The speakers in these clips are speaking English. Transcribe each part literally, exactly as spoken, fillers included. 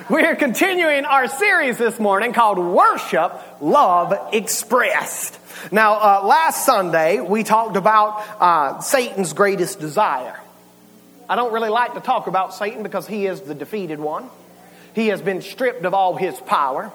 We're continuing our series this morning called Worship, Love Expressed. Now, uh, last Sunday, we talked about uh, Satan's greatest desire. I don't really like to talk about Satan because he is the defeated one. He has been stripped of all his power.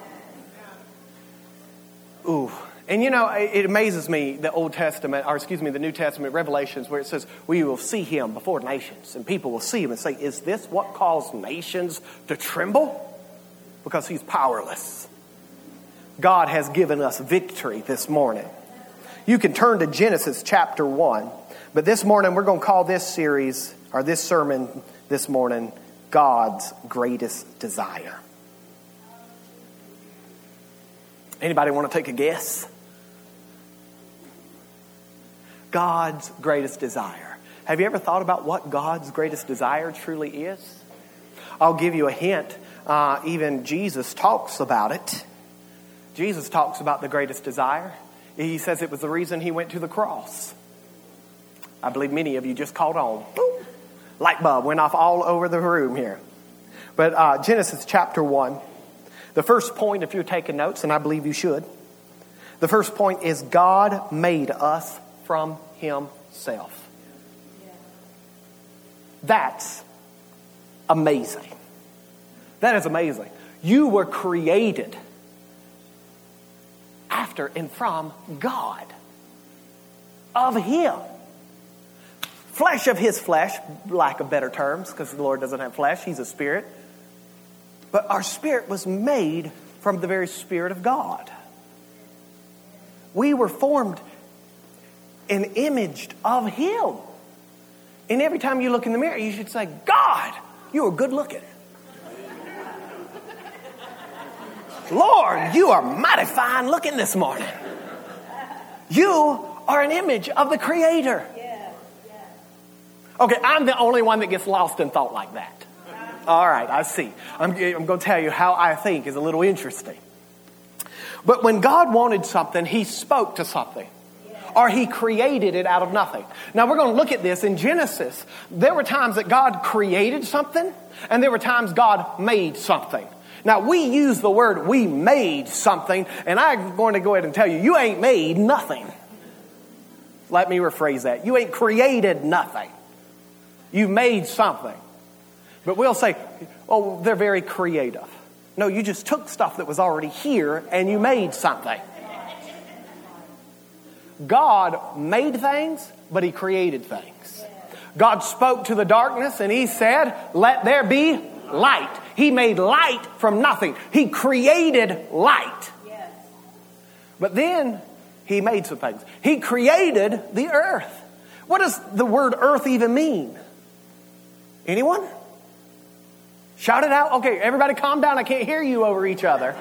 Ooh. And you know, it amazes me, the Old Testament, or excuse me, the New Testament, Revelations, where it says, we will see him before nations. And people will see him and say, is this what caused nations to tremble? Because he's powerless. God has given us victory this morning. You can turn to Genesis chapter one. But this morning, we're going to call this series, or this sermon this morning, God's Greatest Desire. Anybody want to take a guess? God's greatest desire. Have you ever thought about what God's greatest desire truly is? I'll give you a hint. Uh, even Jesus talks about it. Jesus talks about the greatest desire. He says it was the reason he went to the cross. I believe many of you just caught on. Boom. Light bulb went off all over the room here. But uh, Genesis chapter one. The first point, if you're taking notes, and I believe you should, the first point is God made us from himself. That's amazing. That is amazing. You were created after and from God, of him. Flesh of his flesh, lack of better terms, because the Lord doesn't have flesh, he's a spirit. But our spirit was made from the very Spirit of God. We were formed and imaged of him. And every time you look in the mirror, you should say, God, you are good looking. Lord, you are mighty fine looking this morning. You are an image of the Creator. Okay, I'm the only one that gets lost in thought like that. All right, I see. I'm, I'm going to tell you how I think is a little interesting. But when God wanted something, he spoke to something. Or he created it out of nothing. Now we're going to look at this in Genesis. There were times that God created something, and there were times God made something. Now we use the word we made something, and I'm going to go ahead and tell you, you ain't made nothing. Let me rephrase that. You ain't created nothing. You made something. But we'll say, oh, they're very creative. No, you just took stuff that was already here and you made something. God made things, but he created things. God spoke to the darkness and he said, let there be light. He made light from nothing. He created light. But then he made some things. He created the earth. What does the word earth even mean? Anyone? Shout it out. Okay, everybody calm down. I can't hear you over each other.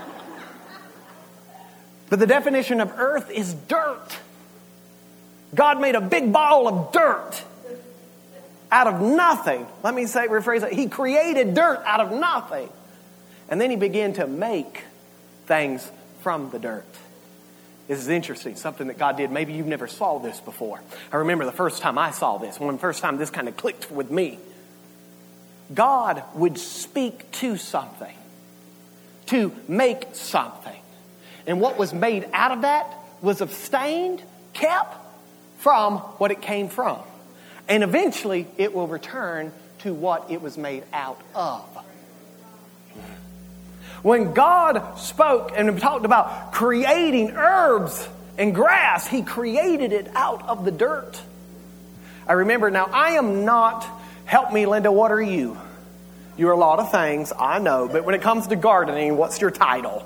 But the definition of earth is dirt. God made a big ball of dirt out of nothing. Let me say, rephrase it. He created dirt out of nothing. And then he began to make things from the dirt. This is interesting, something that God did. Maybe you've never saw this before. I remember the first time I saw this, when the first time this kind of clicked with me. God would speak to something, to make something. And what was made out of that was abstained, kept from what it came from. And eventually it will return to what it was made out of. When God spoke and talked about creating herbs and grass, he created it out of the dirt. I remember, now I am not, help me Linda, what are you? You're a lot of things, I know, but when it comes to gardening, what's your title?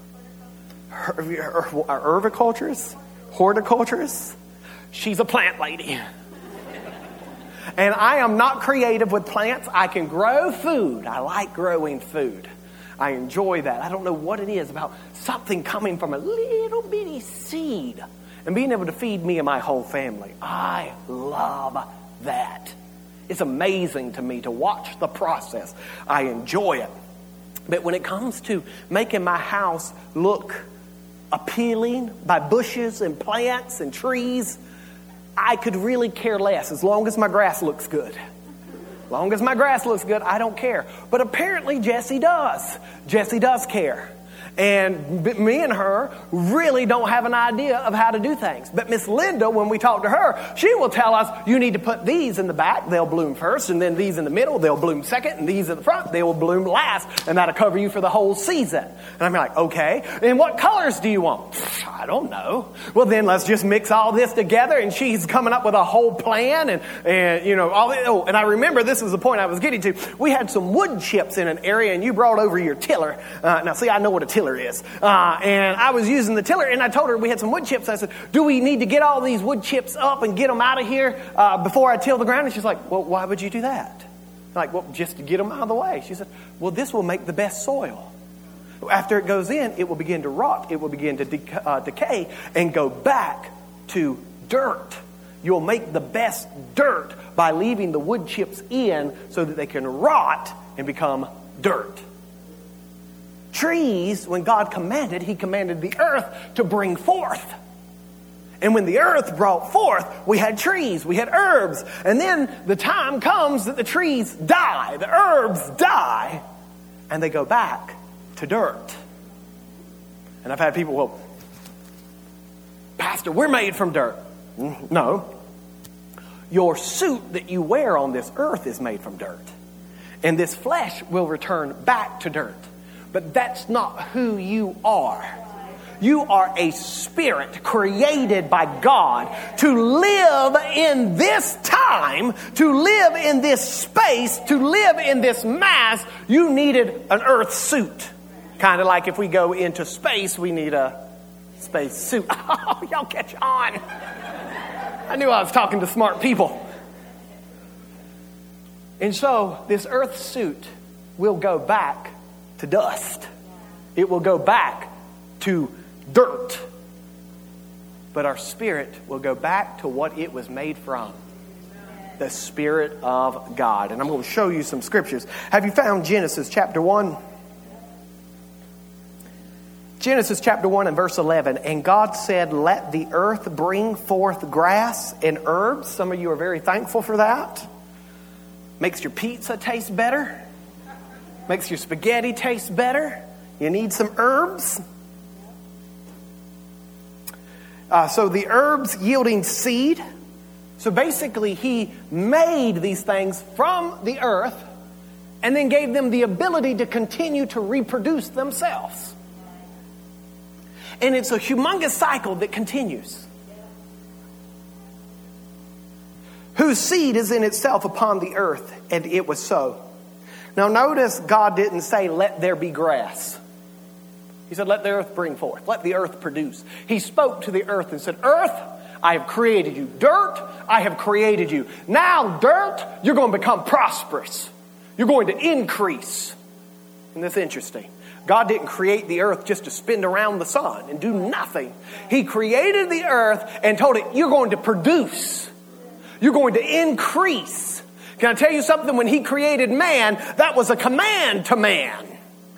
Herbiculturist? Horticulturist? She's a plant lady. And I am not creative with plants. I can grow food. I like growing food. I enjoy that. I don't know what it is about something coming from a little bitty seed and being able to feed me and my whole family. I love that. It's amazing to me to watch the process. I enjoy it. But when it comes to making my house look appealing by bushes and plants and trees, I could really care less as long as my grass looks good. Long as my grass looks good, I don't care. But apparently Jesse does. Jesse does care. And me and her really don't have an idea of how to do things. But Miss Linda, when we talk to her, she will tell us, you need to put these in the back, they'll bloom first, and then these in the middle, they'll bloom second, and these in the front, they will bloom last, and that'll cover you for the whole season. And I'm like, okay, and what colors do you want? I don't know. Well, then let's just mix all this together, and she's coming up with a whole plan, and, and you know, all the, oh, and I remember this was the point I was getting to. We had some wood chips in an area, and you brought over your tiller. Uh, now, see, I know what a tiller is. Uh, and I was using the tiller, and I told her we had some wood chips. I said, do we need to get all these wood chips up and get them out of here uh, before I till the ground? And she's like, well, why would you do that? I'm like, well, just to get them out of the way. She said, well, this will make the best soil. After it goes in, it will begin to rot. It will begin to dec- uh, decay and go back to dirt. You'll make the best dirt by leaving the wood chips in so that they can rot and become dirt. Trees, when God commanded, he commanded the earth to bring forth. And when the earth brought forth, we had trees, we had herbs. And then the time comes that the trees die, the herbs die, and they go back to dirt. And I've had people, well, Pastor, we're made from dirt. No. Your suit that you wear on this earth is made from dirt. And this flesh will return back to dirt. But that's not who you are. You are a spirit created by God to live in this time, to live in this space, to live in this mass. You needed an earth suit. Kind of like if we go into space, we need a space suit. Oh, y'all catch on. I knew I was talking to smart people. And so this earth suit will go back to dust. It will go back to dirt. But our spirit will go back to what it was made from. The Spirit of God. And I'm going to show you some scriptures. Have you found Genesis chapter one? Genesis chapter one and verse eleven. And God said, let the earth bring forth grass and herbs. Some of you are very thankful for that. Makes your pizza taste better. Makes your spaghetti taste better. You need some herbs. Uh, so the herbs yielding seed. So basically he made these things from the earth and then gave them the ability to continue to reproduce themselves. And it's a humongous cycle that continues. Whose seed is in itself upon the earth, and it was so. Now notice God didn't say, let there be grass. He said, let the earth bring forth. Let the earth produce. He spoke to the earth and said, earth, I have created you. Dirt, I have created you. Now, dirt, you're going to become prosperous. You're going to increase. And that's interesting. God didn't create the earth just to spin around the sun and do nothing. He created the earth and told it, you're going to produce. You're going to increase. Can I tell you something? When he created man, that was a command to man.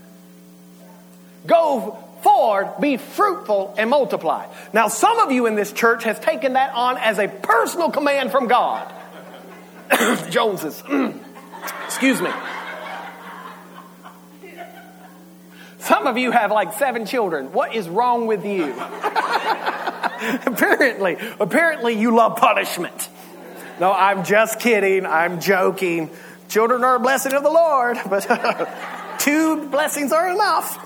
Go forward, be fruitful, and multiply. Now, some of you in this church has taken that on as a personal command from God. Joneses. Excuse me. Some of you have like seven children. What is wrong with you? apparently, apparently you love punishment. No, I'm just kidding. I'm joking. Children are a blessing of the Lord, but two blessings are enough.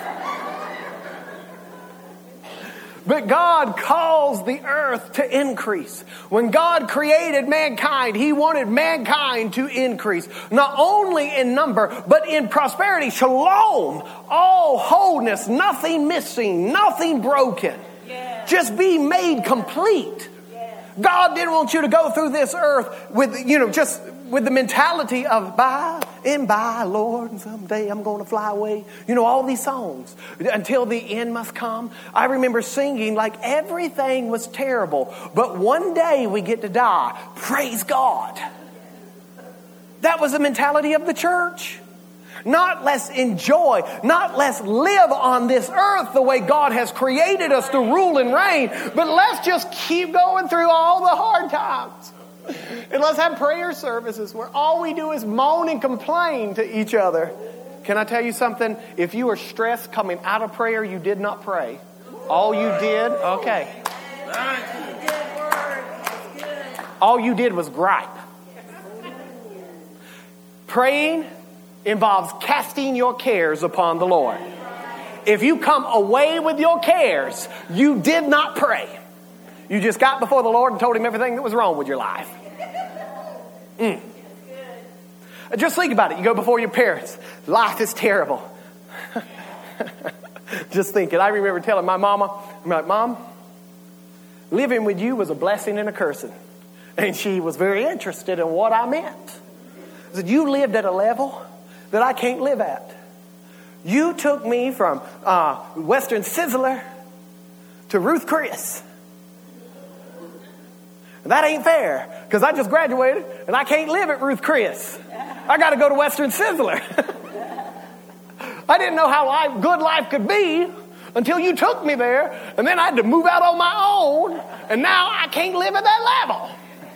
But God calls the earth to increase. When God created mankind, he wanted mankind to increase. Not only in number, but in prosperity. Shalom. All wholeness. Nothing missing. Nothing broken. Yeah. Just be made complete. Yeah. God didn't want you to go through this earth with, you know, just with the mentality of by and by, Lord, and someday I'm going to fly away. You know, all these songs. Until the end must come. I remember singing like everything was terrible. But one day we get to die. Praise God. That was the mentality of the church. Not let's enjoy, not let's live on this earth the way God has created us to rule and reign, but let's just keep going through all the hard times. And let's have prayer services where all we do is moan and complain to each other. Can I tell you something? If you are stressed coming out of prayer, you did not pray. All you did, okay. All you did was gripe. Praying involves casting your cares upon the Lord. If you come away with your cares, you did not pray. You just got before the Lord and told him everything that was wrong with your life. Mm. Just think about it. You go before your parents. Life is terrible. Just thinking. I remember telling my mama, I'm like, Mom, living with you was a blessing and a cursing. And she was very interested in what I meant. I said, you lived at a level that I can't live at. You took me from uh, Western Sizzler to Ruth Chris. That ain't fair, because I just graduated and I can't live at Ruth Chris. I got to go to Western Sizzler. I didn't know how life, good life could be until you took me there, and then I had to move out on my own, and now I can't live at that level.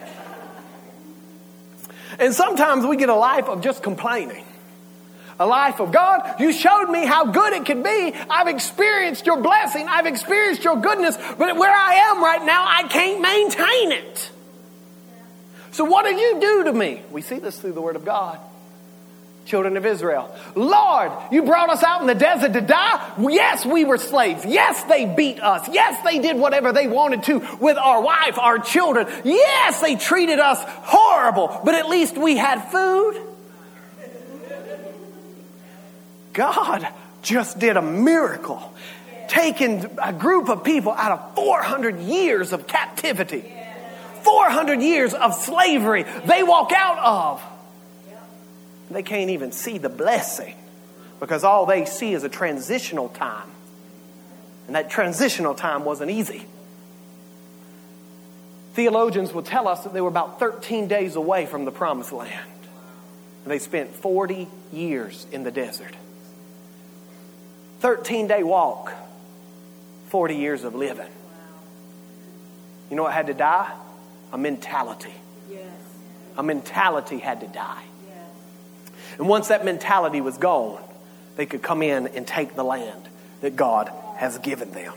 And sometimes we get a life of just complaining. A life of, God, you showed me how good it could be. I've experienced your blessing. I've experienced your goodness. But where I am right now, I can't maintain it. So what did you do to me? We see this through the Word of God. Children of Israel. Lord, you brought us out in the desert to die. Yes, we were slaves. Yes, they beat us. Yes, they did whatever they wanted to with our wife, our children. Yes, they treated us horrible. But at least we had food. God just did a miracle, taking a group of people out of four hundred years of captivity, four hundred years of slavery they walk out of. They can't even see the blessing because all they see is a transitional time. And that transitional time wasn't easy. Theologians will tell us that they were about thirteen days away from the promised land. And they spent forty years in the desert. thirteen day walk, forty years of living. You know what had to die? A mentality. Yes. A mentality had to die. Yes. And once that mentality was gone, they could come in and take the land that God has given them.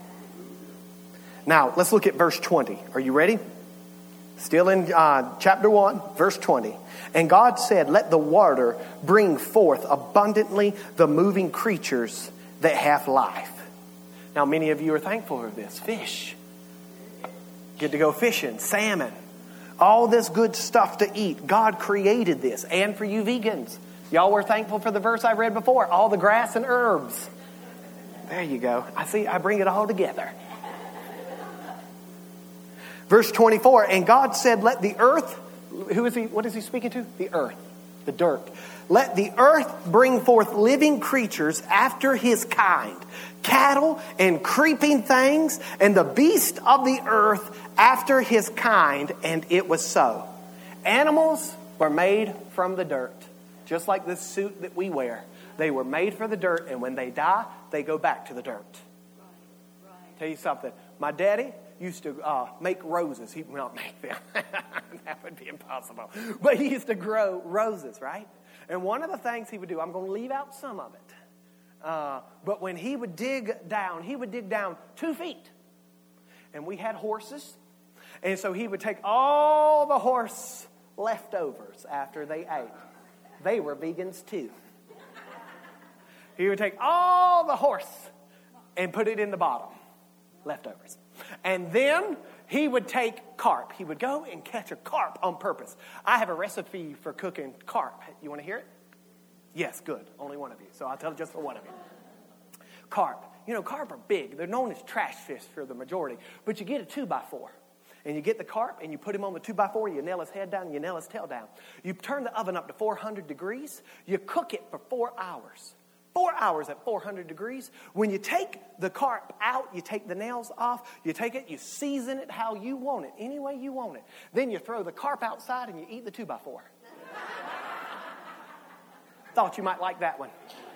Now, let's look at verse twenty. Are you ready? Still in uh, chapter one, verse twenty. And God said, let the water bring forth abundantly the moving creatures that have life. Now, many of you are thankful for this. Fish. Get to go fishing. Salmon. All this good stuff to eat. God created this. And for you vegans, y'all were thankful for the verse I read before. All the grass and herbs. There you go. I see. I bring it all together. Verse twenty-four, and God said, let the earth, who is he, what is he speaking to? The earth, the dirt. Let the earth bring forth living creatures after his kind, cattle and creeping things, and the beast of the earth after his kind, and it was so. Animals were made from the dirt, just like this suit that we wear. They were made for the dirt, and when they die, they go back to the dirt. Right, right. Tell you something, my daddy used to uh, make roses. He would not make them. That would be impossible. But he used to grow roses, right? And one of the things he would do, I'm going to leave out some of it. Uh, but when he would dig down, he would dig down two feet. And we had horses. And so he would take all the horse leftovers after they ate. They were vegans too. He would take all the horse and put it in the bottom. Leftovers. And then he would take carp. He would go and catch a carp on purpose. I have a recipe for cooking carp. You want to hear it? Yes, good. Only one of you. So I'll tell it just for one of you. Carp. You know, carp are big. They're known as trash fish for the majority. But you get a two by four. And you get the carp and you put him on the two by four. You nail his head down and you nail his tail down. You turn the oven up to four hundred degrees. You cook it for four hours. Four hours at four hundred degrees. When you take the carp out, you take the nails off, you take it, you season it how you want it, any way you want it. Then you throw the carp outside and you eat the two by four. Thought you might like that one.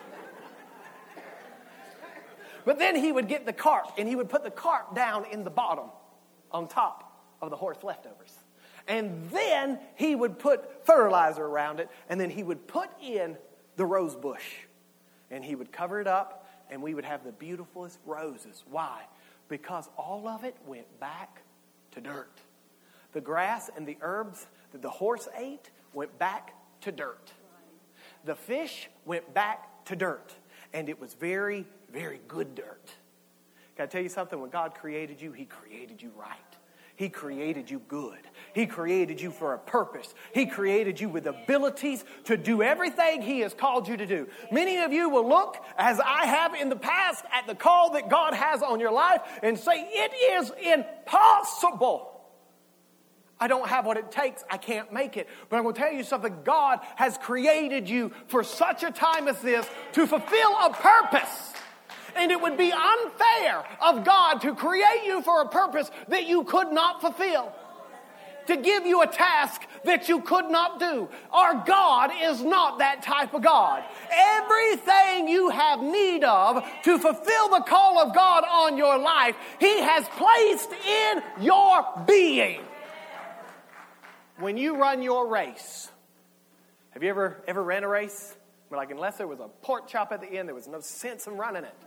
But then he would get the carp and he would put the carp down in the bottom on top of the horse leftovers. And then he would put fertilizer around it, and then he would put in the rose bush. And he would cover it up, and we would have the beautifulest roses. Why? Because all of it went back to dirt. The grass and the herbs that the horse ate went back to dirt. The fish went back to dirt. And it was very, very good dirt. Can I tell you something? When God created you, He created you right. He created you good. He created you for a purpose. He created you with abilities to do everything He has called you to do. Many of you will look, as I have in the past, at the call that God has on your life and say, it is impossible. I don't have what it takes. I can't make it. But I'm going to tell you something. God has created you for such a time as this to fulfill a purpose. And it would be unfair of God to create you for a purpose that you could not fulfill. To give you a task that you could not do. Our God is not that type of God. Everything you have need of to fulfill the call of God on your life, He has placed in your being. When you run your race, have you ever, ever ran a race? Where like unless there was a pork chop at the end, there was no sense in running it.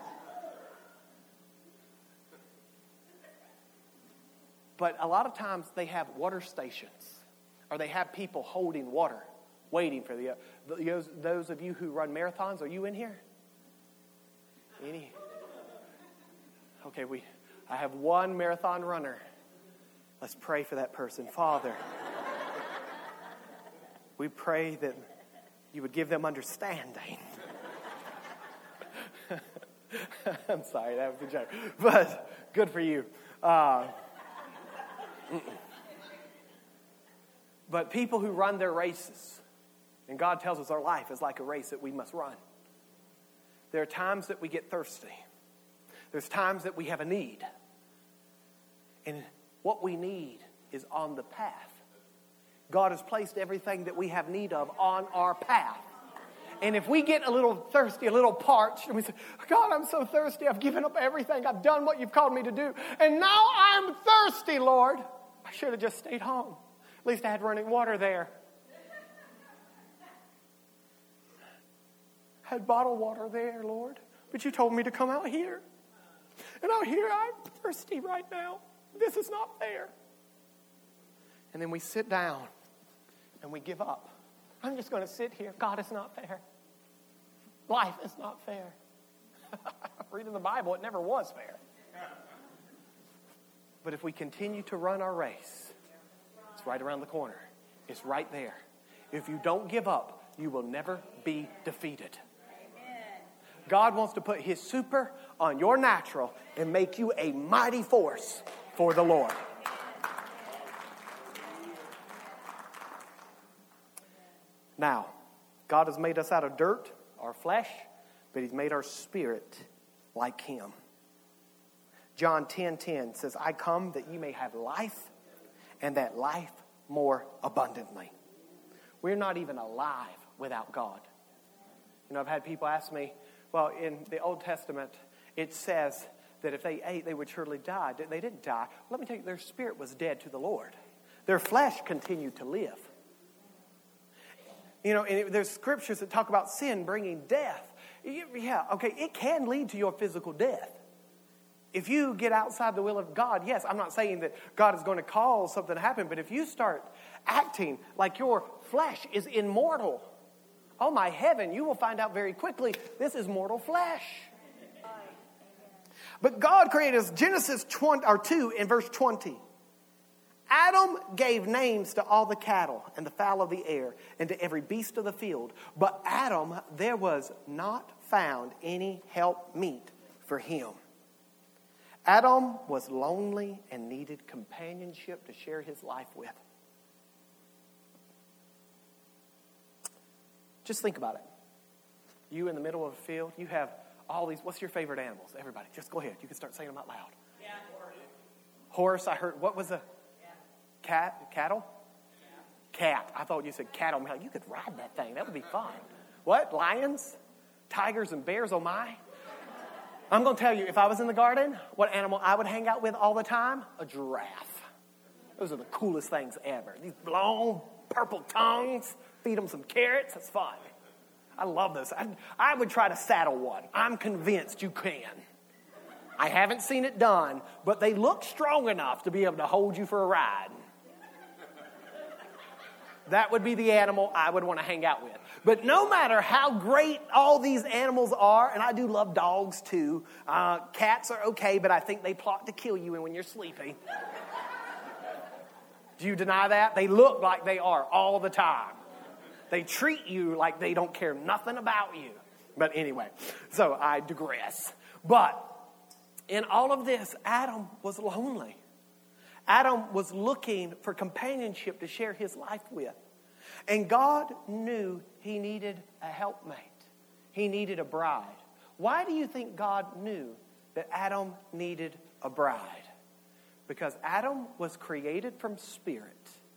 But a lot of times they have water stations, or they have people holding water, waiting for the, those, those of you who run marathons. Are you in here? Any? Okay, we. I have one marathon runner. Let's pray for that person. Father, we pray that you would give them understanding. I'm sorry, that was a joke, but good for you. Uh, But people who run their races, and God tells us our life is like a race that we must run. There are times that we get thirsty. There's times that we have a need. And what we need is on the path. God has placed everything that we have need of on our path. And if we get a little thirsty, a little parched, and we say, God, I'm so thirsty. I've given up everything. I've done what you've called me to do. And now I'm thirsty, Lord. I should have just stayed home. At least I had running water there. I had bottled water there, Lord. But you told me to come out here. And out here I'm thirsty right now. This is not fair. And then we sit down and we give up. I'm just going to sit here. God, it's not fair. Life is not fair. Reading the Bible, it never was fair. But if we continue to run our race, it's right around the corner. It's right there. If you don't give up, you will never be defeated. God wants to put His super on your natural and make you a mighty force for the Lord. Now, God has made us out of dirt, our flesh, but He's made our spirit like Him. John ten ten says, I come that you may have life, and that life more abundantly. We're not even alive without God. You know, I've had people ask me, well, in the Old Testament, it says that if they ate, they would surely die. They didn't die. Let me tell you, their spirit was dead to the Lord. Their flesh continued to live. You know, and it, there's scriptures that talk about sin bringing death. Yeah, okay, it can lead to your physical death. If you get outside the will of God, yes, I'm not saying that God is going to cause something to happen, but if you start acting like your flesh is immortal, oh my heaven, you will find out very quickly this is mortal flesh. But God created us, Genesis twenty, or two in verse twenty. Adam gave names to all the cattle and the fowl of the air and to every beast of the field. But Adam, there was not found any help meet for him. Adam was lonely and needed companionship to share his life with. Just think about it. You in the middle of a field, you have all these, what's your favorite animals? Everybody, just go ahead. You can start saying them out loud. Yeah, horse. Horse, I heard, what was a? Cat, cattle? Yeah. Cat. I thought you said cattle. Like, you could ride that thing. That would be fun. What? Lions? Tigers and bears? Oh my. I'm going to tell you, if I was in the garden, what animal I would hang out with all the time? A giraffe. Those are the coolest things ever. These long purple tongues, feed them some carrots, that's fun. I love those. I, I would try to saddle one. I'm convinced you can. I haven't seen it done, but they look strong enough to be able to hold you for a ride. That would be the animal I would want to hang out with. But no matter how great all these animals are, and I do love dogs too. Uh, cats are okay, but I think they plot to kill you when you're sleeping. Do you deny that? They look like they are all the time. They treat you like they don't care nothing about you. But anyway, so I digress. But in all of this, Adam was lonely. Adam was looking for companionship to share his life with. And God knew he needed a helpmate. He needed a bride. Why do you think God knew that Adam needed a bride? Because Adam was created from spirit.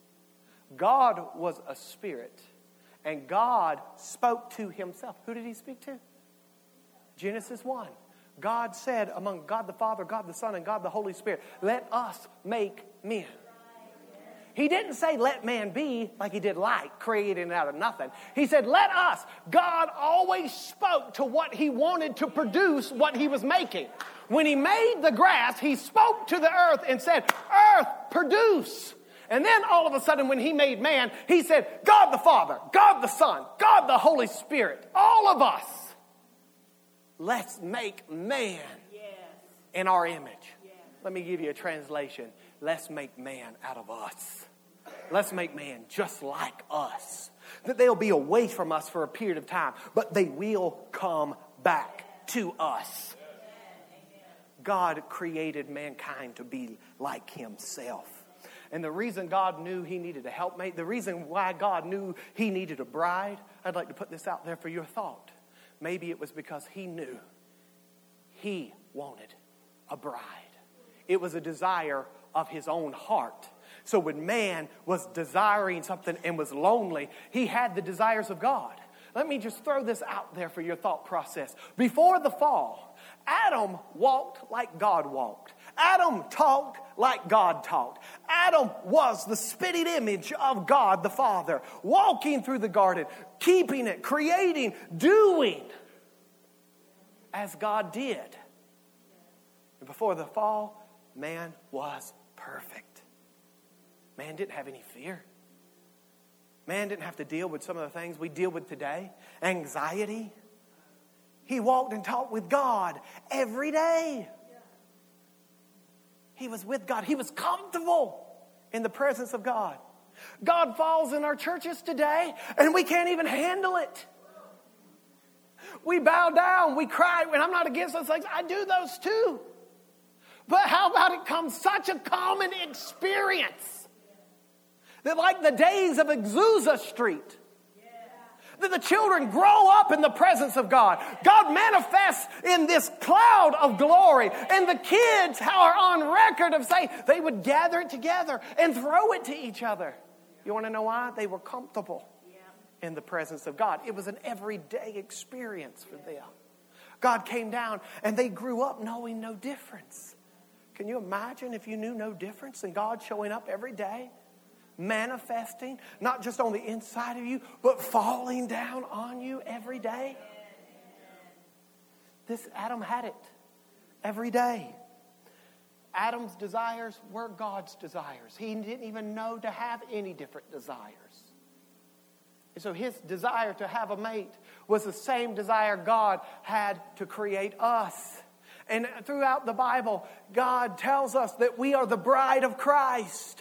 God was a spirit. And God spoke to himself. Who did he speak to? Genesis one. God said among God the Father, God the Son, and God the Holy Spirit, let us make men. He didn't say let man be like he did light, creating it out of nothing. He said let us. God always spoke to what he wanted to produce what he was making. When he made the grass, he spoke to the earth and said, earth, produce. And then all of a sudden when he made man, he said, God the Father, God the Son, God the Holy Spirit, all of us. Let's make man yes. in our image. Yes. Let me give you a translation. Let's make man out of us. Let's make man just like us. That they'll be away from us for a period of time, but they will come back to us. God created mankind to be like himself. And the reason God knew he needed a helpmate, the reason why God knew he needed a bride, I'd like to put this out there for your thought. Maybe it was because he knew he wanted a bride. It was a desire of his own heart. So when man was desiring something and was lonely, he had the desires of God. Let me just throw this out there for your thought process. Before the fall, Adam walked like God walked. Adam talked like God talked. Adam was the spitting image of God the Father, walking through the garden, keeping it, creating, doing as God did. And before the fall, man was perfect. Man didn't have any fear. Man didn't have to deal with some of the things we deal with today. Anxiety. He walked and talked with God every day. He was with God. He was comfortable in the presence of God. God falls in our churches today and we can't even handle it. We bow down, we cry, and I'm not against those things. I do those too. But how about it comes such a common experience that like the days of Azusa Street, that the children grow up in the presence of God. God manifests in this cloud of glory. And the kids are on record of saying they would gather it together and throw it to each other. You want to know why? They were comfortable in the presence of God. It was an everyday experience for them. God came down and they grew up knowing no difference. Can you imagine if you knew no difference and God showing up every day? Manifesting, not just on the inside of you, but falling down on you every day. This Adam had it every day. Adam's desires were God's desires. He didn't even know to have any different desires. And so his desire to have a mate was the same desire God had to create us. And throughout the Bible, God tells us that we are the bride of Christ.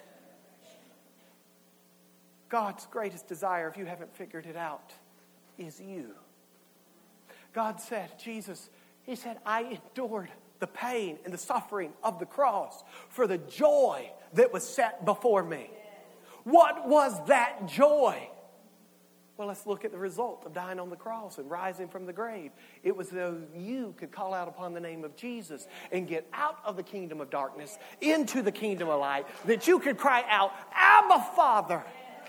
God's greatest desire, if you haven't figured it out, is you. God said, Jesus, he said, I endured the pain and the suffering of the cross for the joy that was set before me. What was that joy? Well, let's look at the result of dying on the cross and rising from the grave. It was so you could call out upon the name of Jesus and get out of the kingdom of darkness into the kingdom of light, that you could cry out, Abba, Father.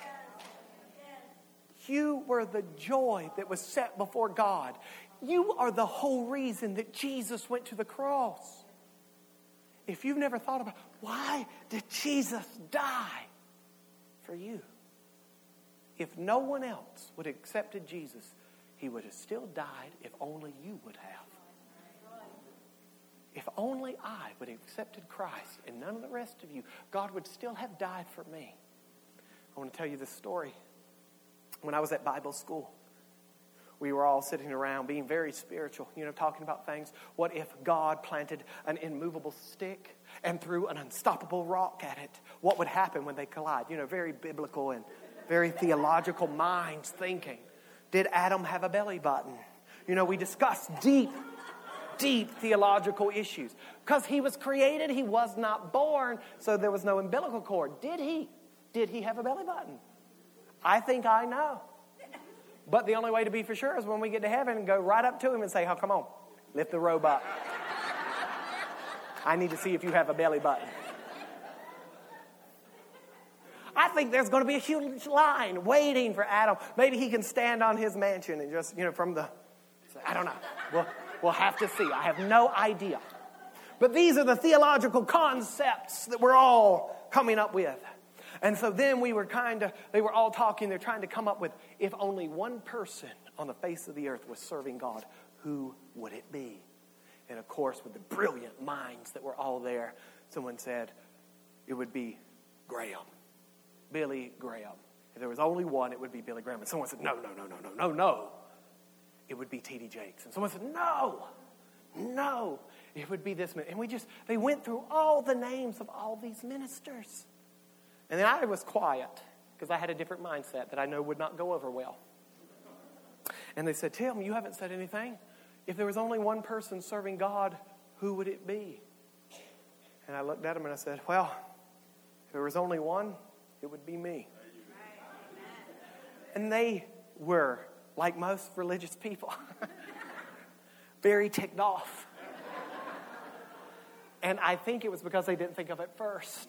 You were the joy that was set before God. You are the whole reason that Jesus went to the cross. if you've never thought about, why did Jesus die for you? If no one else would have accepted Jesus, he would have still died if only you would have. If only I would have accepted Christ and none of the rest of you, God would still have died for me. I want to tell you this story. When I was at Bible school, we were all sitting around being very spiritual, you know, talking about things. What if God planted an immovable stick and threw an unstoppable rock at it? What would happen when they collide? You know, very biblical and very theological minds thinking. Did Adam have a belly button? You know, we discussed deep, deep theological issues. Because he was created, he was not born, so there was no umbilical cord. Did he? Did he have a belly button? I think I know. But the only way to be for sure is when we get to heaven and go right up to him and say, oh, come on, lift the robe up. I need to see if you have a belly button. I think there's going to be a huge line waiting for Adam. Maybe he can stand on his mansion and just, you know, from the, I don't know. We'll, we'll have to see. I have no idea. But these are the theological concepts that we're all coming up with. And so then we were kind of, they were all talking, they're trying to come up with, if only one person on the face of the earth was serving God, who would it be? And of course, with the brilliant minds that were all there, someone said, it would be Graham. Billy Graham. If there was only one, it would be Billy Graham. And someone said, no, no, no, no, no, no, no. It would be T D Jakes. And someone said, no, no. It would be this man. And we just, they went through all the names of all these ministers. And then I was quiet because I had a different mindset that I know would not go over well. And they said, Tim, you haven't said anything. If there was only one person serving God, who would it be? And I looked at them and I said, well, if there was only one, it would be me. And they were, like most religious people, very ticked off. And I think it was because they didn't think of it first.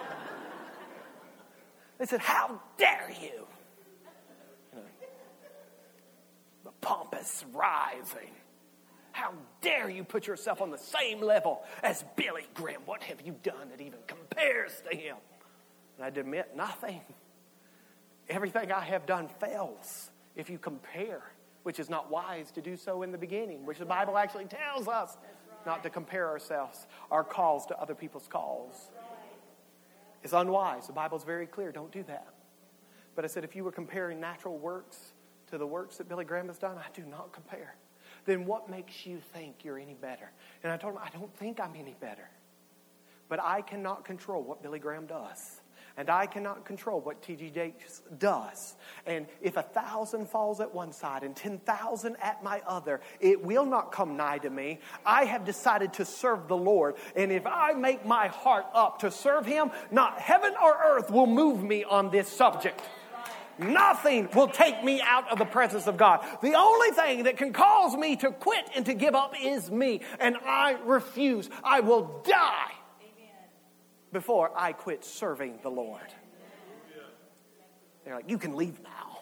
They said, how dare you? You know, the pompous rising. How dare you put yourself on the same level as Billy Graham? What have you done that even compares to him? And I'd admit, nothing. Everything I have done fails if you compare, which is not wise to do so in the beginning, which the Bible actually tells us not to compare ourselves, our calls to other people's calls. It's unwise. The Bible's very clear. Don't do that. But I said, if you were comparing natural works to the works that Billy Graham has done, I do not compare. Then what makes you think you're any better? And I told him, I don't think I'm any better. But I cannot control what Billy Graham does. And I cannot control what T D Jakes does. And if a thousand falls at one side and ten thousand at my other, it will not come nigh to me. I have decided to serve the Lord. And if I make my heart up to serve him, not heaven or earth will move me on this subject. Nothing will take me out of the presence of God. The only thing that can cause me to quit and to give up is me. And I refuse. I will die before I quit serving the Lord. They're like, you can leave now.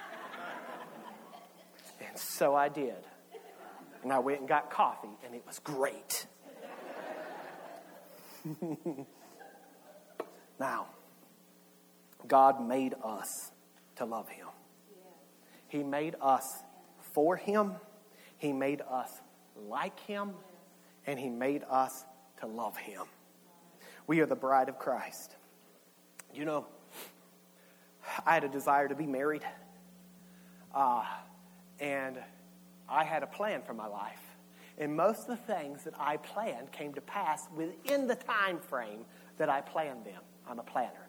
And so I did. And I went and got coffee, and it was great. Now, God made us to love him. He made us for him. He made us like him. And he made us to love him. We are the bride of Christ. You know, I had a desire to be married. Uh, and I had a plan for my life. And most of the things that I planned came to pass within the time frame that I planned them. I'm a planner.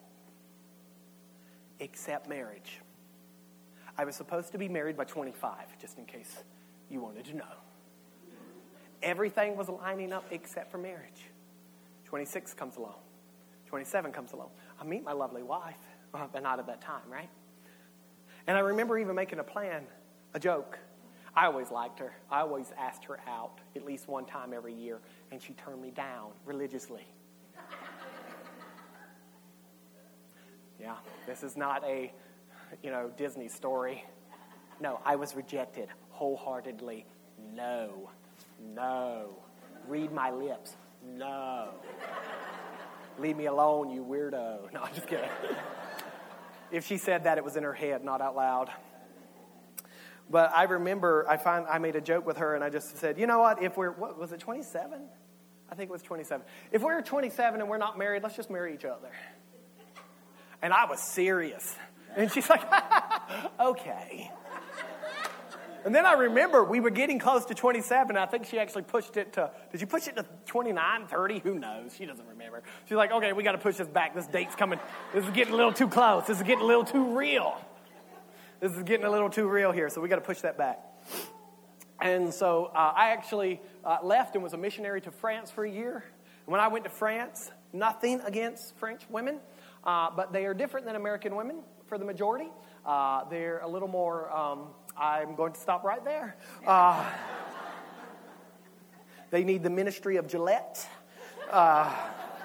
Except marriage. I was supposed to be married by twenty-five, just in case you wanted to know. Everything was lining up except for marriage. twenty-six comes along. twenty-seven comes along. I meet my lovely wife, well, but not at that time, right? And I remember even making a plan, a joke. I always liked her. I always asked her out at least one time every year, and she turned me down religiously. Yeah, this is not a, you know, Disney story. No, I was rejected wholeheartedly. No, no. Read my lips. No. Leave me alone, you weirdo. No, I'm just kidding. If she said that, it was in her head, not out loud. But I remember I find I made a joke with her, and I just said, you know what, if we're, what was it, twenty-seven? I think it was twenty-seven. If we're twenty-seven and we're not married, let's just marry each other. And I was serious. And she's like, okay. And then I remember we were getting close to twenty-seven. I think she actually pushed it to, did you push it to twenty-nine, thirty? Who knows? She doesn't remember. She's like, okay, we got to push this back. This date's coming. This is getting a little too close. This is getting a little too real. This is getting a little too real here, so we got to push that back. And so uh, I actually uh, left and was a missionary to France for a year. When I went to France, nothing against French women, uh, but they are different than American women for the majority. Uh, they're a little more, um, I'm going to stop right there. Uh, they need the ministry of Gillette uh,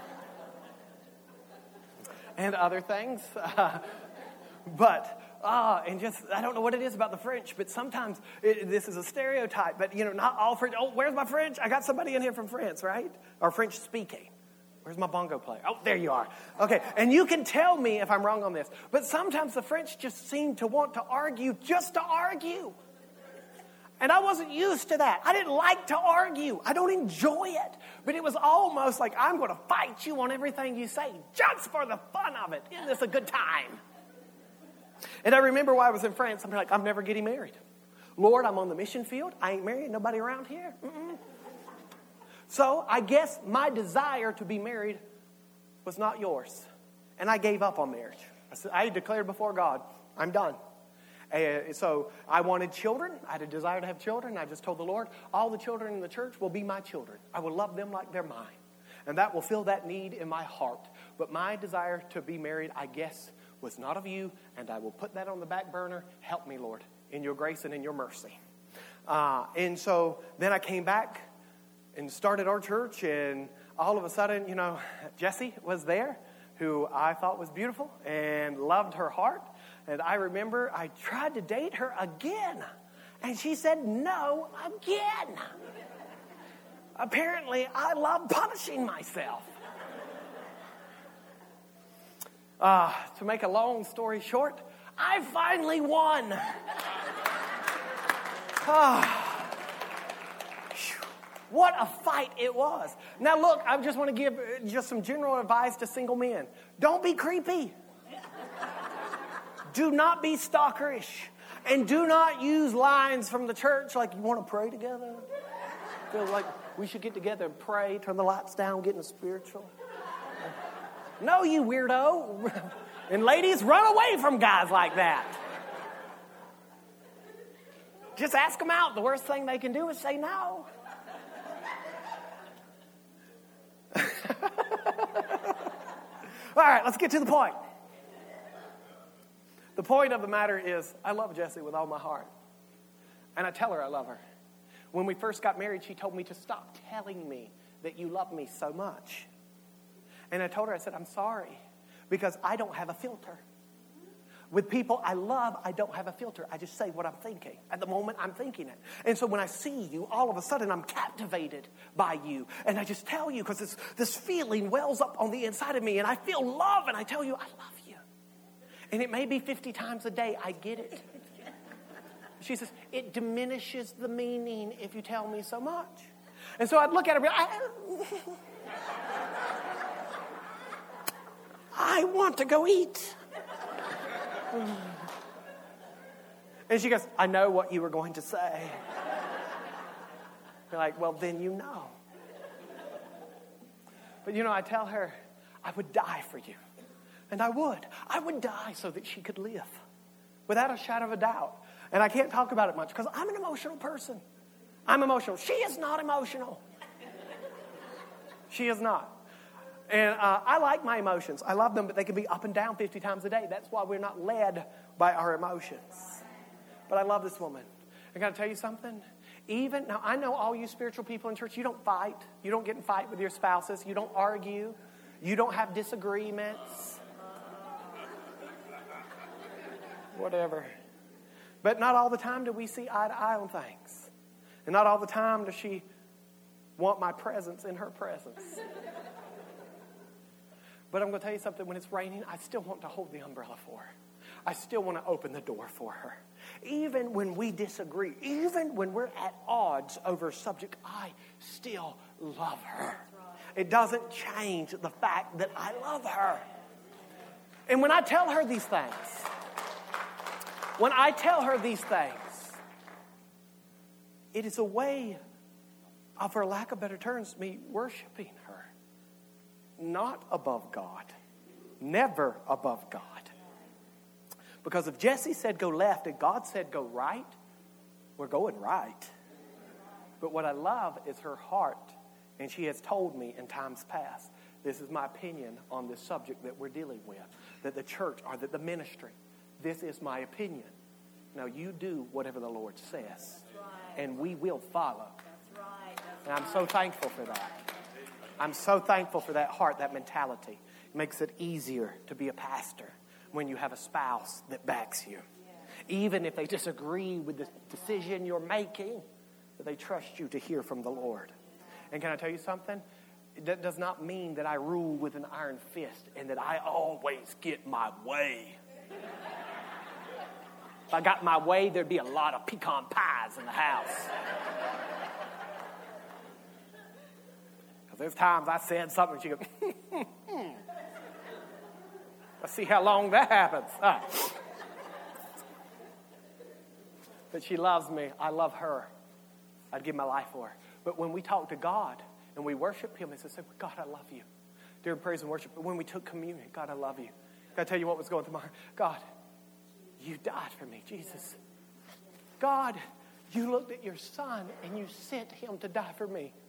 and other things. Uh, but... Ah, and just, I don't know what it is about the French, but sometimes it, this is a stereotype. But, you know, not all French. Oh, where's my French? I got somebody in here from France, right? Or French speaking. Where's my bongo player? Oh, there you are. Okay, and you can tell me if I'm wrong on this. But sometimes the French just seem to want to argue just to argue. And I wasn't used to that. I didn't like to argue. I don't enjoy it. But it was almost like I'm going to fight you on everything you say just for the fun of it. Isn't this a good time? And I remember while I was in France, I'm like, I'm never getting married. Lord, I'm on the mission field. I ain't married. Nobody around here. Mm-mm. So I guess my desire to be married was not yours. And I gave up on marriage. I said, I declared before God, I'm done. Uh, so I wanted children. I had a desire to have children. I just told the Lord, all the children in the church will be my children. I will love them like they're mine. And that will fill that need in my heart. But my desire to be married, I guess, was not of you, and I will put that on the back burner. Help me, Lord, in your grace and in your mercy. Uh, and so then I came back and started our church, and all of a sudden, you know, Jessie was there, who I thought was beautiful and loved her heart. And I remember I tried to date her again, and she said no again. Apparently, I love punishing myself. Uh, to make a long story short, I finally won. Ah, what a fight it was. Now look, I just want to give just some general advice to single men. Don't be creepy. Do not be stalkerish. And do not use lines from the church like, you want to pray together? Feel like we should get together and pray, turn the lights down, get in the spiritual. No, you weirdo. And ladies, run away from guys like that. Just ask them out. The worst thing they can do is say no. All right, let's get to the point. The point of the matter is, I love Jessie with all my heart. And I tell her I love her. When we first got married, she told me to stop telling me that you love me so much. And I told her, I said, I'm sorry, because I don't have a filter. With people I love, I don't have a filter. I just say what I'm thinking. At the moment, I'm thinking it. And so when I see you, all of a sudden, I'm captivated by you. And I just tell you, because this, this feeling wells up on the inside of me, and I feel love, and I tell you, I love you. And it may be fifty times a day. I get it. She says, it diminishes the meaning if you tell me so much. And so I'd look at her and be like, I want to go eat. And she goes, I know what you were going to say. You're like, well, then you know. But you know, I tell her, I would die for you. And I would. I would die so that she could live. Without a shadow of a doubt. And I can't talk about it much because I'm an emotional person. I'm emotional. She is not emotional. She is not. And uh, I like my emotions. I love them, but they can be up and down fifty times a day. That's why we're not led by our emotions. But I love this woman. I got to tell you something. Even, now I know all you spiritual people in church, you don't fight. You don't get in fight with your spouses. You don't argue. You don't have disagreements. Whatever. But not all the time do we see eye to eye on things. And not all the time does she want my presence in her presence. But I'm going to tell you something. When it's raining, I still want to hold the umbrella for her. I still want to open the door for her. Even when we disagree, even when we're at odds over a subject, I still love her. It doesn't change the fact that I love her. And when I tell her these things, when I tell her these things, it is a way of, for lack of better terms, me worshiping her. Not above God. Never above God. Because if Jesse said go left and God said go right, we're going right. But what I love is her heart. And she has told me in times past, this is my opinion on this subject that we're dealing with. That the church or that the ministry, this is my opinion. Now you do whatever the Lord says. That's right. And we will follow. That's right. That's And I'm right. so thankful for that. I'm so thankful for that heart, that mentality. It makes it easier to be a pastor when you have a spouse that backs you. Yeah. Even if they disagree with the decision you're making, that they trust you to hear from the Lord. And can I tell you something? That does not mean that I rule with an iron fist and that I always get my way. If I got my way, there'd be a lot of pecan pies in the house. Because there's times I said something and she goes, let's see how long that happens. Ah. But she loves me. I love her. I'd give my life for her. But when we talk to God and we worship Him, it's say, God, I love you. During praise and worship, but when we took communion, God, I love you. Can I tell you what was going through my heart? God, you died for me, Jesus. God, you looked at your son and you sent him to die for me.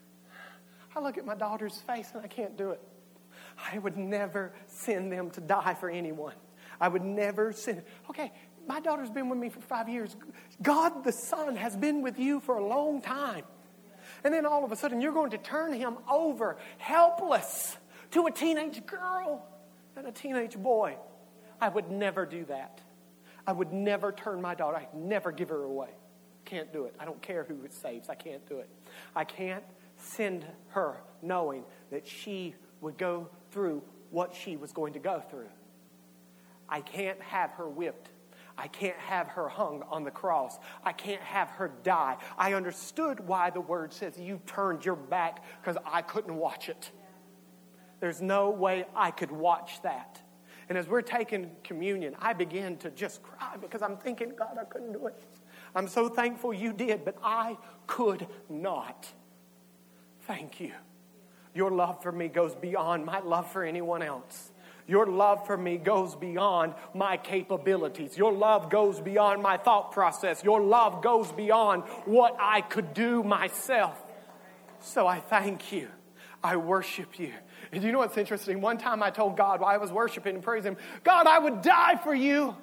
I look at my daughter's face and I can't do it. I would never send them to die for anyone. I would never send. Okay, my daughter's been with me for five years. God the Son has been with you for a long time. And then all of a sudden you're going to turn him over helpless to a teenage girl and a teenage boy. I would never do that. I would never turn my daughter. I'd never give her away. Can't do it. I don't care who it saves. I can't do it. I can't send her knowing that she would go through what she was going to go through. I can't have her whipped. I can't have her hung on the cross. I can't have her die. I understood why the word says you turned your back because I couldn't watch it. There's no way I could watch that. And as we're taking communion, I begin to just cry because I'm thinking, God, I couldn't do it. I'm so thankful you did, but I could not. Thank you. Your love for me goes beyond my love for anyone else. Your love for me goes beyond my capabilities. Your love goes beyond my thought process. Your love goes beyond what I could do myself. So I thank you. I worship you. And you know what's interesting? One time I told God while I was worshiping and praising Him, God, I would die for you.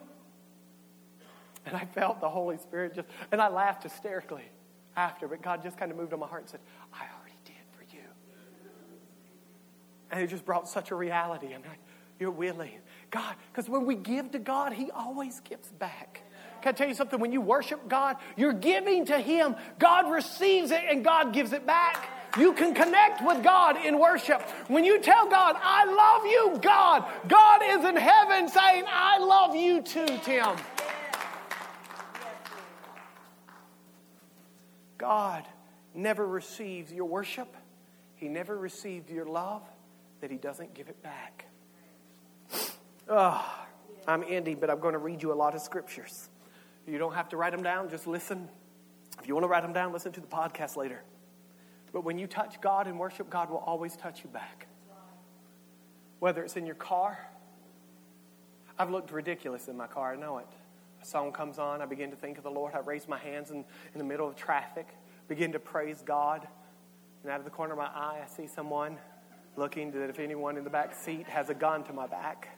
And I felt the Holy Spirit just, and I laughed hysterically after, but God just kind of moved on my heart and said, I already did for you. And it just brought such a reality. I'm like, you're willing. God, because when we give to God, He always gives back. Can I tell you something? When you worship God, you're giving to Him. God receives it and God gives it back. You can connect with God in worship. When you tell God, I love you, God, God is in heaven saying, I love you too, Tim. God never receives your worship. He never received your love that He doesn't give it back. Oh, I'm ending, but I'm going to read you a lot of scriptures. You don't have to write them down. Just listen. If you want to write them down, listen to the podcast later. But when you touch God and worship, God will always touch you back. Whether it's in your car. I've looked ridiculous in my car. I know it. A song comes on. I begin to think of the Lord. I raise my hands in, in the middle of traffic. Begin to praise God. And out of the corner of my eye, I see someone looking that if anyone in the back seat has a gun to my back.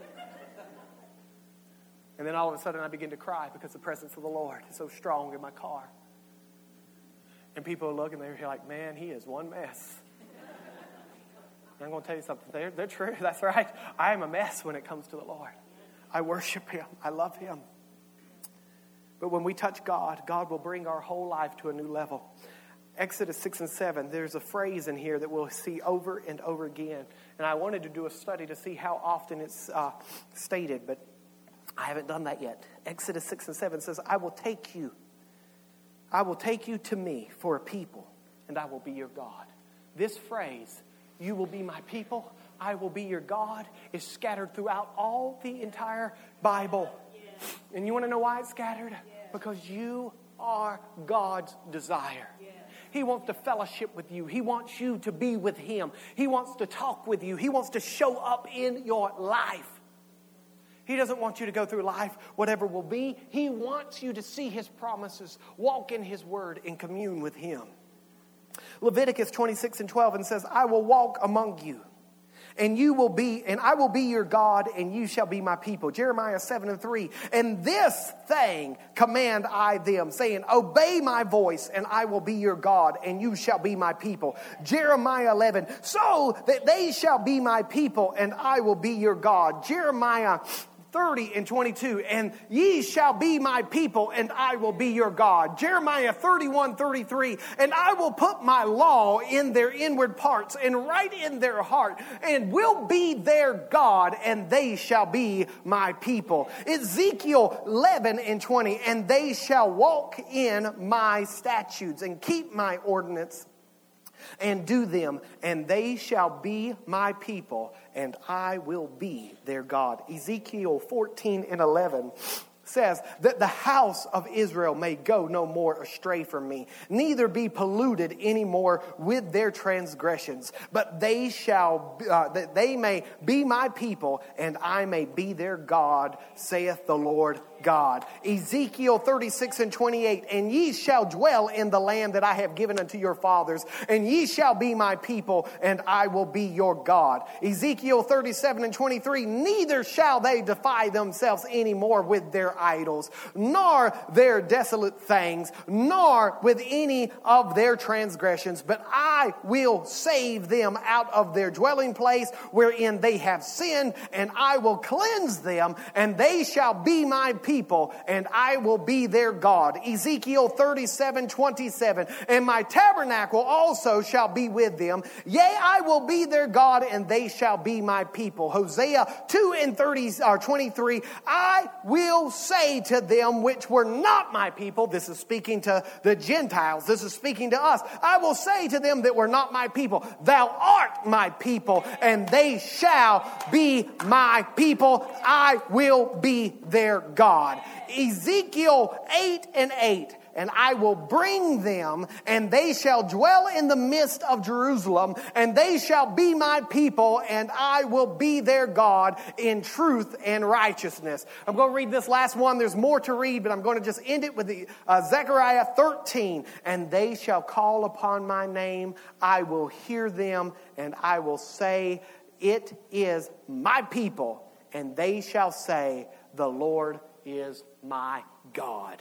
And then all of a sudden I begin to cry because the presence of the Lord is so strong in my car. And people are looking, they're like, man, he is one mess. And I'm going to tell you something. They're, they're true. That's right. I am a mess when it comes to the Lord. I worship Him. I love Him. But when we touch God, God will bring our whole life to a new level. Exodus six and seven, there's a phrase in here that we'll see over and over again. And I wanted to do a study to see how often it's uh, stated, but I haven't done that yet. Exodus six and seven says, I will take you. I will take you to me for a people, and I will be your God. This phrase, you will be my people, I will be your God, is scattered throughout all the entire Bible. And you want to know why it's scattered? Because you are God's desire. He wants to fellowship with you. He wants you to be with Him. He wants to talk with you. He wants to show up in your life. He doesn't want you to go through life, whatever will be. He wants you to see His promises, walk in His word, and commune with Him. Leviticus twenty-six and twelve and says, I will walk among you, and you will be, and I will be your God, and you shall be my people. Jeremiah seven and three. And this thing command I them, saying, obey my voice, and I will be your God, and you shall be my people. Jeremiah eleven. So that they shall be my people, and I will be your God. Jeremiah thirty and twenty-two. And ye shall be my people, and I will be your God. Jeremiah thirty-one, thirty-three. And I will put my law in their inward parts, and write in their heart, and will be their God, and they shall be my people. Ezekiel eleven and twenty. And they shall walk in my statutes, and keep my ordinance, and do them, and they shall be my people, and I will be their God. Ezekiel fourteen and eleven says that the house of Israel may go no more astray from me, neither be polluted any more with their transgressions, but they shall uh, that they may be my people, and I may be their God, saith the Lord God. Ezekiel thirty-six and twenty-eight. And ye shall dwell in the land that I have given unto your fathers, and ye shall be my people, and I will be your God. Ezekiel thirty-seven and twenty-three. Neither shall they defy themselves any more with their idols, nor their desolate things, nor with any of their transgressions, but I will save them out of their dwelling place wherein they have sinned, and I will cleanse them, and they shall be my people, and I will be their God. Ezekiel thirty-seven, twenty-seven. And my tabernacle also shall be with them. Yea, I will be their God, and they shall be my people. Hosea two and thirty, or twenty-three. I will say to them which were not my people, this is speaking to the Gentiles, this is speaking to us. I will say to them that were not my people, thou art my people, and they shall be my people. I will be their God. Ezekiel eight and eight. And I will bring them, and they shall dwell in the midst of Jerusalem, and they shall be my people, and I will be their God in truth and righteousness. I'm going to read this last one. There's more to read, but I'm going to just end it with the uh, Zechariah thirteen. And they shall call upon my name. I will hear them, and I will say, it is my people. And they shall say, the Lord is my God.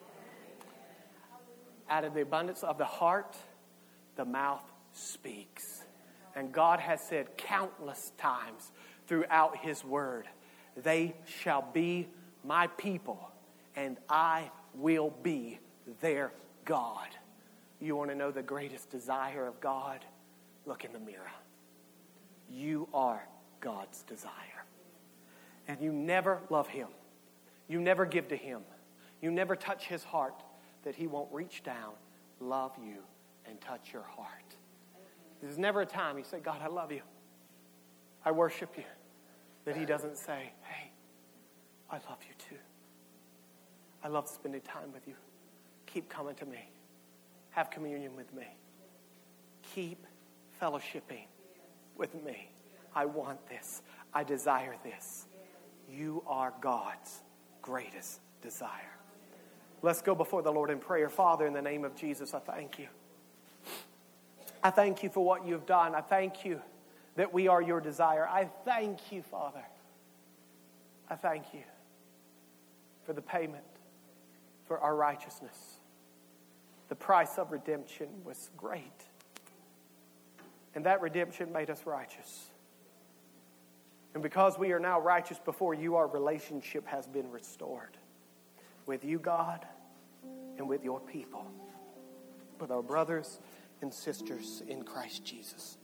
Out of the abundance of the heart, the mouth speaks. And God has said countless times throughout His word, they shall be my people, and I will be their God. You want to know the greatest desire of God? Look in the mirror. You are God's desire. And you never love Him. You never give to Him. You never touch His heart that He won't reach down, love you, and touch your heart. There's never a time you say, God, I love you. I worship you. That He doesn't say, hey, I love you too. I love spending time with you. Keep coming to me. Have communion with me. Keep fellowshipping with me. I want this. I desire this. You are God's greatest desire. Let's go before the Lord in prayer. Father, in the name of Jesus, I thank you. I thank you for what you've done. I thank you that we are your desire. I thank you, Father. I thank you for the payment for our righteousness. The price of redemption was great. And that redemption made us righteous. And because we are now righteous before you, our relationship has been restored with you, God, and with your people. with our brothers and sisters in Christ Jesus.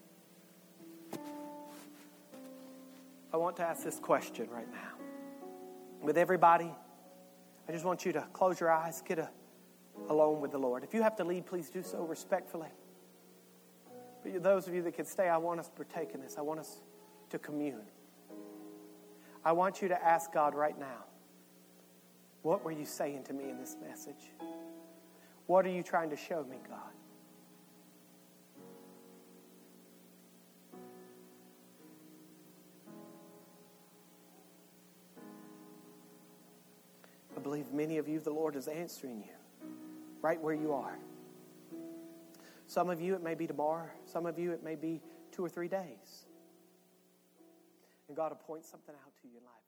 I want to ask this question right now. With everybody, I just want you to close your eyes, get a, alone with the Lord. If you have to leave, please do so respectfully. But those of you that can stay, I want us to partake in this. I want us to commune. I want you to ask God right now, what were you saying to me in this message? What are you trying to show me, God? I believe many of you, the Lord is answering you right where you are. Some of you, it may be tomorrow. Some of you, it may be two or three days. And God will point something out to you in life.